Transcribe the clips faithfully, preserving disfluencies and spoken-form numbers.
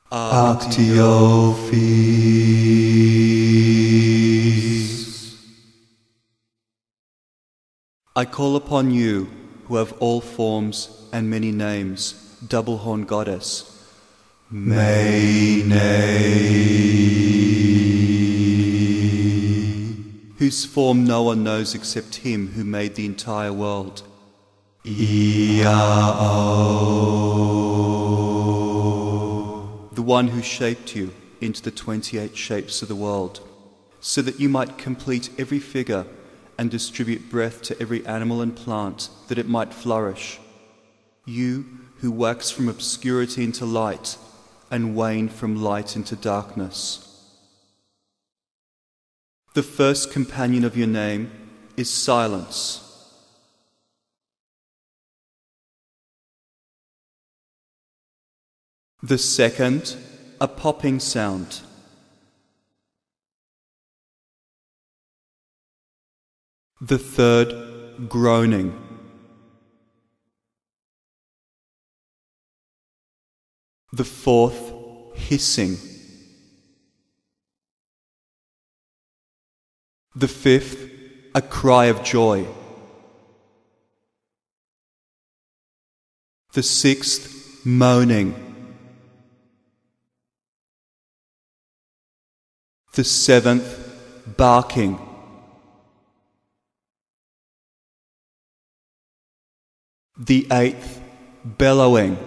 Actiophis. I call upon you, who have all forms and many names, double-horned goddess. Mene, whose form no one knows except him who made the entire world. Iao, the one who shaped you into the twenty-eight shapes of the world, so that you might complete every figure and distribute breath to every animal and plant, that it might flourish. You who wax from obscurity into light and wane from light into darkness. The first companion of your name is silence. The second, a popping sound. The third, groaning. The fourth, hissing. The fifth, a cry of joy. The sixth, moaning. The seventh, barking. The eighth, bellowing.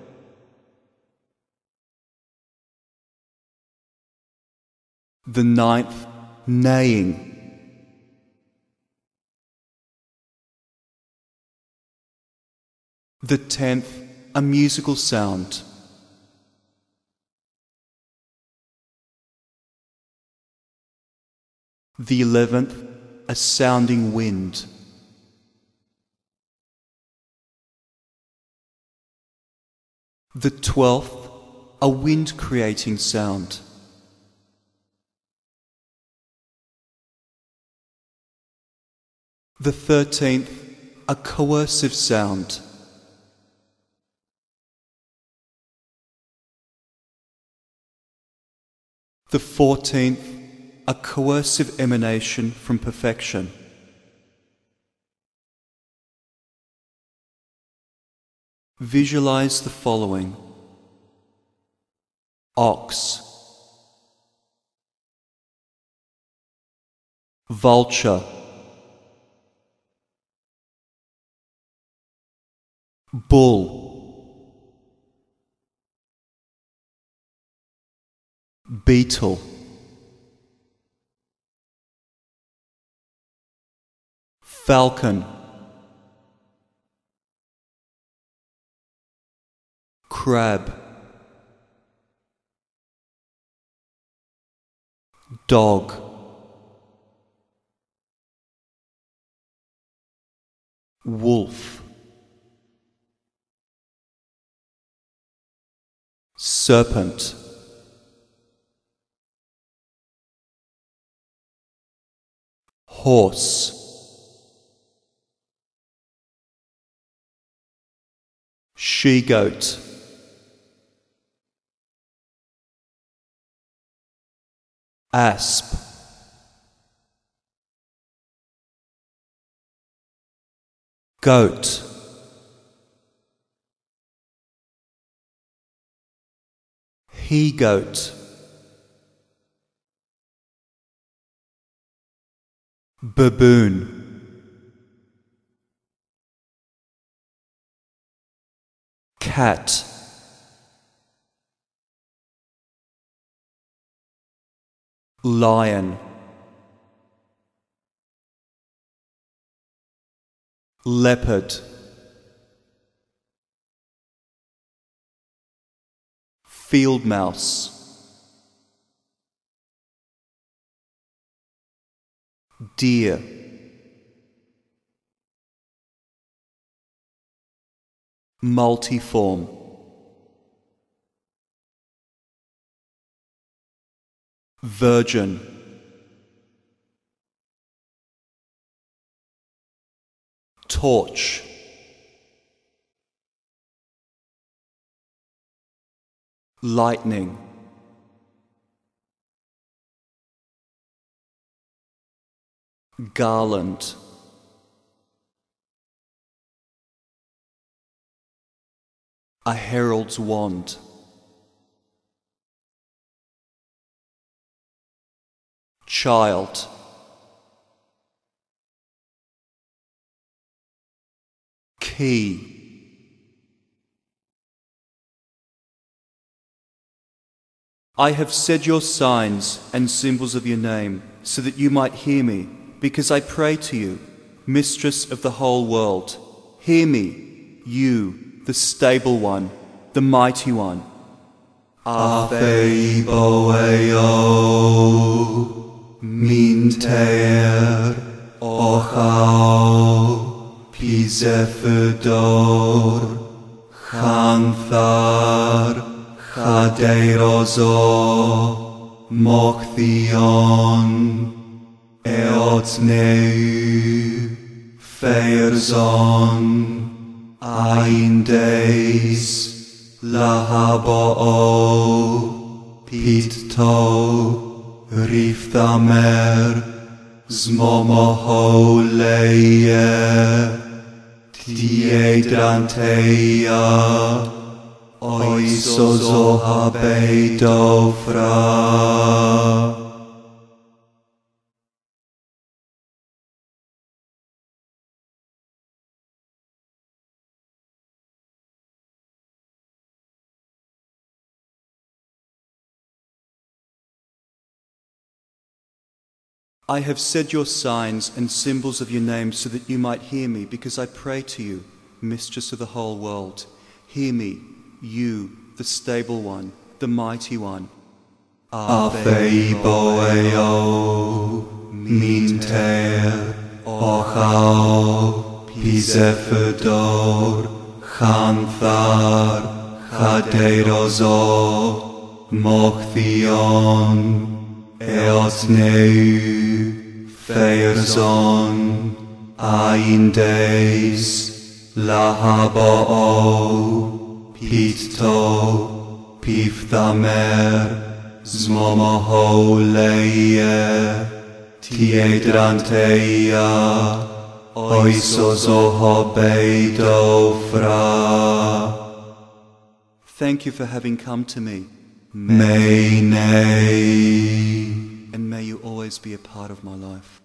The ninth, neighing. The tenth, a musical sound. The eleventh, a sounding wind. The twelfth, a wind-creating sound. The thirteenth, a coercive sound. The fourteenth, a coercive emanation from perfection. Visualize the following: ox, vulture, bull, beetle, falcon, crab, dog, wolf, serpent, horse, she-goat, asp, goat, he-goat, baboon, cat, lion, leopard, field mouse, deer, multiform, virgin, torch, lightning, garland, a herald's wand, child, key, I have said your signs and symbols of your name, so that you might hear me, because I pray to you, Mistress of the whole world. Hear me, you, the stable one, the mighty one. Ave boeo, minter, ochao, pisefedor, chanthar, chadeirozo, mochthion, eotneu, feirzon, aindes, lahaboo, pitto, rifthamer, zmomoholeie, diedranteia, oisozohabedofra. I have said your signs and symbols of your name so that you might hear me, because I pray to you, Mistress of the whole world. Hear me, you, the stable one, the mighty one. Ave boeo, minter, ochao, pisefedor, chanthar, chadeirozo, mochthion, eotneu, feirzon, aindes, lahaboo, pitto, pifthamer, zmomoholeie, tiedranteia, oisozohabedofra. Thank you for having come to me. Mene. And may you always be a part of my life.